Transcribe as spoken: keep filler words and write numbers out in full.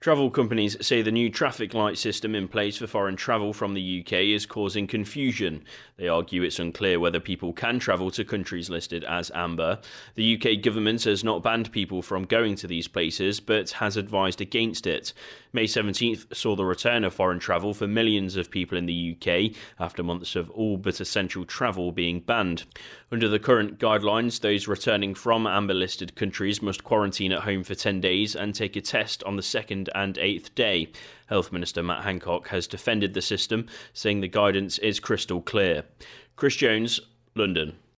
Travel companies say the new traffic light system in place for foreign travel from the U K is causing confusion. They argue it's unclear whether people can travel to countries listed as amber. The U K government has not banned people from going to these places, but has advised against it. May seventeenth saw the return of foreign travel for millions of people in the U K after months of all but essential travel being banned. Under the current guidelines, those returning from amber-listed countries must quarantine at home for ten days and take a test on the second and eighth day. Health Minister Matt Hancock has defended the system, saying the guidance is crystal clear. Chris Jones, London.